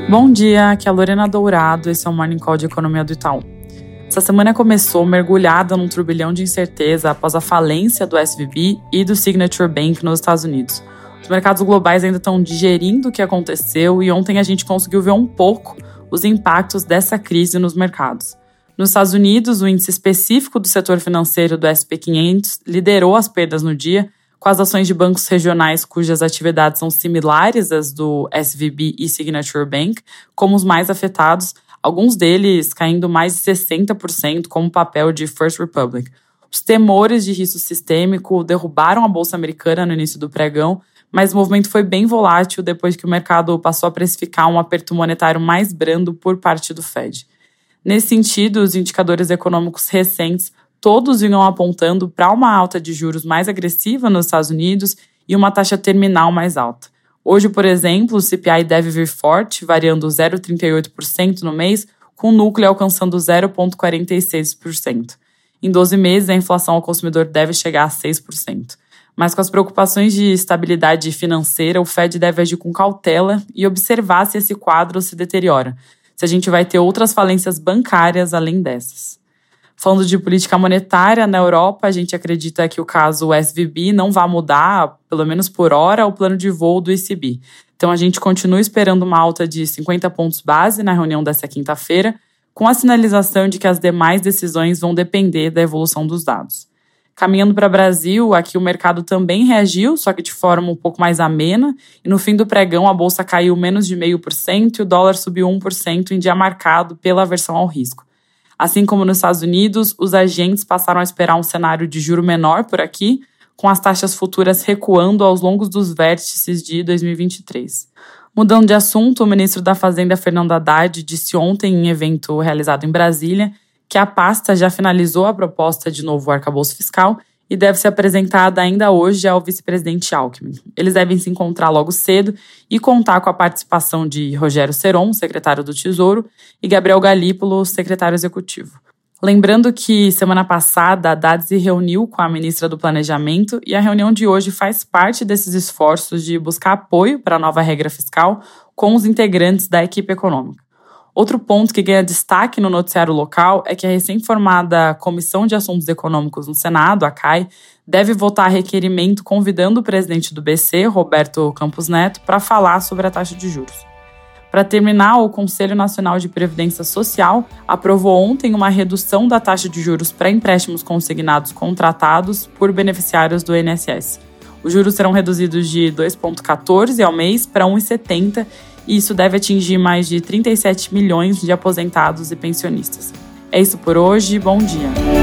Bom dia, aqui é a Lorena Dourado, esse é o Morning Call de Economia do Itaú. Essa semana começou mergulhada num turbilhão de incerteza após a falência do SVB e do Signature Bank nos Estados Unidos. Os mercados globais ainda estão digerindo o que aconteceu e ontem a gente conseguiu ver um pouco os impactos dessa crise nos mercados. Nos Estados Unidos, o índice específico do setor financeiro do S&P 500 liderou as perdas no dia, com as ações de bancos regionais cujas atividades são similares às do SVB e Signature Bank, como os mais afetados, alguns deles caindo mais de 60%, como o papel de First Republic. Os temores de risco sistêmico derrubaram a Bolsa Americana no início do pregão, mas o movimento foi bem volátil depois que o mercado passou a precificar um aperto monetário mais brando por parte do Fed. Nesse sentido, os indicadores econômicos recentes todos vinham apontando para uma alta de juros mais agressiva nos Estados Unidos e uma taxa terminal mais alta. Hoje, por exemplo, o CPI deve vir forte, variando 0,38% no mês, com o núcleo alcançando 0,46%. Em 12 meses, a inflação ao consumidor deve chegar a 6%. Mas com as preocupações de estabilidade financeira, o Fed deve agir com cautela e observar se esse quadro se deteriora, se a gente vai ter outras falências bancárias além dessas. Falando de política monetária, na Europa, a gente acredita que o caso SVB não vai mudar, pelo menos por hora, o plano de voo do ECB. Então, a gente continua esperando uma alta de 50 pontos base na reunião desta quinta-feira, com a sinalização de que as demais decisões vão depender da evolução dos dados. Caminhando para o Brasil, aqui o mercado também reagiu, só que de forma um pouco mais amena, e no fim do pregão a bolsa caiu menos de 0,5% e o dólar subiu 1% em dia marcado pela aversão ao risco. Assim como nos Estados Unidos, os agentes passaram a esperar um cenário de juro menor por aqui, com as taxas futuras recuando aos longos dos vértices de 2023. Mudando de assunto, o ministro da Fazenda, Fernando Haddad, disse ontem em evento realizado em Brasília que a pasta já finalizou a proposta de novo arcabouço fiscal e deve ser apresentada ainda hoje ao vice-presidente Alckmin. Eles devem se encontrar logo cedo e contar com a participação de Rogério Ceron, secretário do Tesouro, e Gabriel Galípolo, secretário executivo. Lembrando que semana passada a Haddad se reuniu com a ministra do Planejamento e a reunião de hoje faz parte desses esforços de buscar apoio para a nova regra fiscal com os integrantes da equipe econômica. Outro ponto que ganha destaque no noticiário local é que a recém-formada Comissão de Assuntos Econômicos no Senado, a CAI, deve votar requerimento convidando o presidente do BC, Roberto Campos Neto, para falar sobre a taxa de juros. Para terminar, o Conselho Nacional de Previdência Social aprovou ontem uma redução da taxa de juros para empréstimos consignados contratados por beneficiários do INSS. Os juros serão reduzidos de 2,14 ao mês para 1,70 e isso deve atingir mais de 37 milhões de aposentados e pensionistas. É isso por hoje, bom dia!